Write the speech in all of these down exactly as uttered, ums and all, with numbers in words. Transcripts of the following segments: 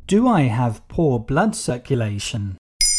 Do I have poor blood circulation?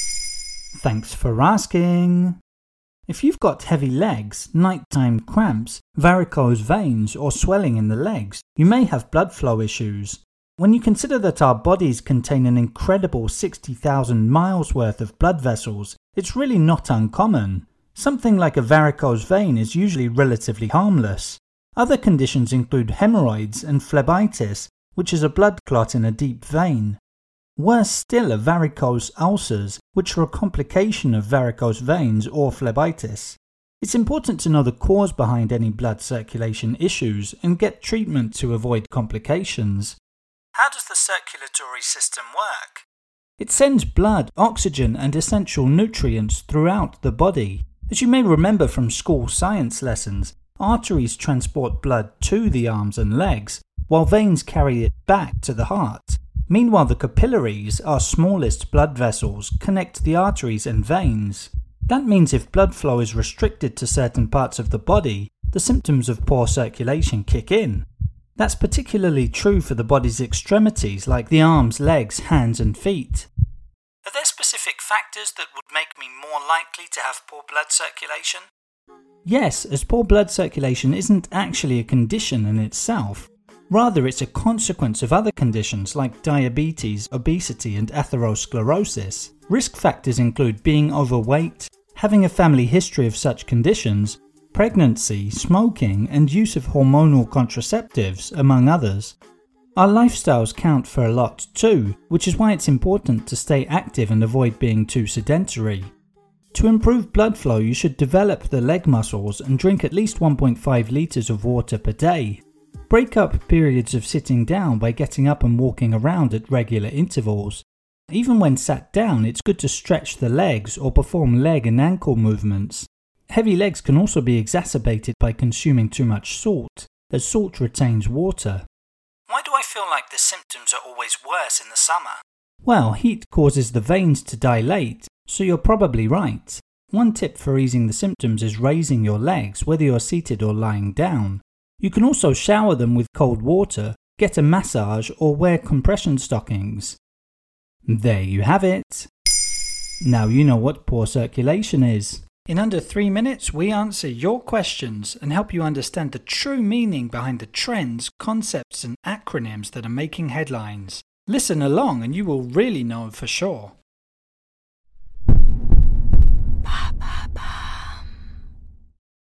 Thanks for asking. If you've got heavy legs, nighttime cramps, varicose veins, or swelling in the legs, you may have blood flow issues. When you consider that our bodies contain an incredible sixty thousand miles worth of blood vessels, it's really not uncommon. Something like a varicose vein is usually relatively harmless. Other conditions include hemorrhoids and phlebitis, which is a blood clot in a deep vein. Worse still are varicose ulcers, which are a complication of varicose veins or phlebitis. It's important to know the cause behind any blood circulation issues and get treatment to avoid complications. How does the circulatory system work? It sends blood, oxygen, and essential nutrients throughout the body. As you may remember from school science lessons, arteries transport blood to the arms and legs, while veins carry it back to the heart. Meanwhile, the capillaries, our smallest blood vessels, connect the arteries and veins. That means if blood flow is restricted to certain parts of the body, the symptoms of poor circulation kick in. That's particularly true for the body's extremities like the arms, legs, hands and feet. Are there specific factors that would make me more likely to have poor blood circulation? Yes, as poor blood circulation isn't actually a condition in itself. Rather, it's a consequence of other conditions like diabetes, obesity and atherosclerosis. Risk factors include being overweight, having a family history of such conditions, pregnancy, smoking, and use of hormonal contraceptives, among others. Our lifestyles count for a lot too, which is why it's important to stay active and avoid being too sedentary. To improve blood flow, you should develop the leg muscles and drink at least one point five litres of water per day. Break up periods of sitting down by getting up and walking around at regular intervals. Even when sat down, it's good to stretch the legs or perform leg and ankle movements. Heavy legs can also be exacerbated by consuming too much salt, as salt retains water. Why do I feel like the symptoms are always worse in the summer? Well, heat causes the veins to dilate, so you're probably right. One tip for easing the symptoms is raising your legs, whether you're seated or lying down. You can also shower them with cold water, get a massage, or wear compression stockings. There you have it. Now you know what poor circulation is. In under three minutes, we answer your questions and help you understand the true meaning behind the trends, concepts, and acronyms that are making headlines. Listen along and you will really know for sure.